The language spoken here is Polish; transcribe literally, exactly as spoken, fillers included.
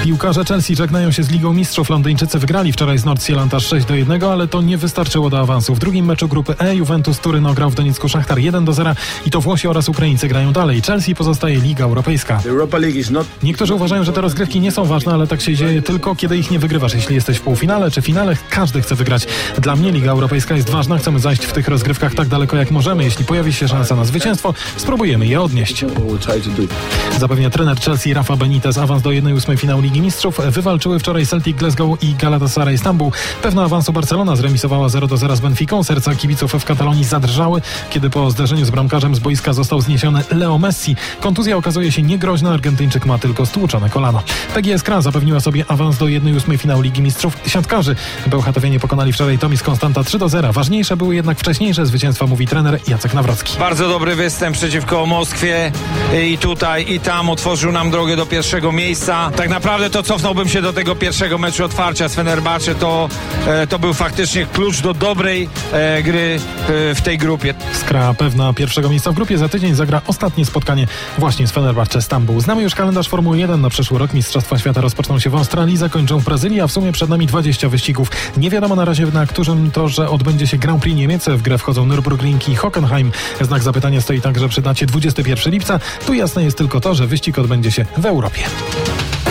Piłkarze Chelsea żegnają się z Ligą Mistrzów. Londyńczycy wygrali wczoraj z Nordsjælland aż sześć do jednego, ale to nie wystarczyło do awansu. W drugim meczu grupy E Juventus Turyn ograł w Doniecku Szachtar jeden do zera i to Włosi oraz Ukraińcy grają dalej. Chelsea pozostaje Liga Europejska. Niektórzy uważają, że te rozgrywki nie są ważne, ale tak się dzieje tylko, kiedy ich nie wygrywasz. Jeśli jesteś w półfinale czy finale, każdy chce wygrać. Dla mnie Liga Europejska jest ważna. Chcemy zajść w tych rozgrywkach tak daleko jak możemy. Jeśli pojawi się szansa na zwycięstwo, spróbujemy je odnieść. Zapewnia trener Chelsea Rafa Benitez. Awans do jednej ósmej finału Ligi Mistrzów wywalczyły wczoraj Celtic Glasgow i Galatasaray Stambuł. Pewna awansu Barcelona zremisowała zero do zera z Benficą. Serca kibiców w Katalonii zadrżały, kiedy po zderzeniu z bramkarzem z boiska został zniesiony Leo Messi. Kontuzja okazuje się niegroźna. Argentyńczyk ma tylko stłuczone kolano. P G S Kra zapewniła sobie awans do jednej ósmej finału Ligi Mistrzów siatkarzy. Bełchatowianie pokonali wczoraj Tomis Konstanta trzy do zera. Ważniejsze były jednak wcześniejsze zwycięstwa, mówi trener Jacek Nawrocki. Bardzo dobry występ przeciwko Moskwie i tutaj i tam otworzył nam drogę do pierwszego miejsca. Tak naprawdę to cofnąłbym się do tego pierwszego meczu otwarcia z Fenerbahce. To, e, to był faktycznie klucz do dobrej e, gry e, w tej grupie. Skra pewna pierwszego miejsca w grupie. Za tydzień zagra ostatnie spotkanie właśnie z Fenerbahce Stambuł. Znamy już kalendarz Formuły jeden na przyszły rok. Mistrzostwa Świata rozpoczną się w Australii, zakończą w Brazylii, a w sumie przed nami dwadzieścia wyścigów. Nie wiadomo na razie, na którym torze odbędzie się Grand Prix Niemiec. W grę wchodzą Nürburgring i Hockenheim. Znak zapytania stoi także przy dacie dwudziestego pierwszego lipca. Tu jasne jest tylko to, że wyścig odbędzie się w Europie.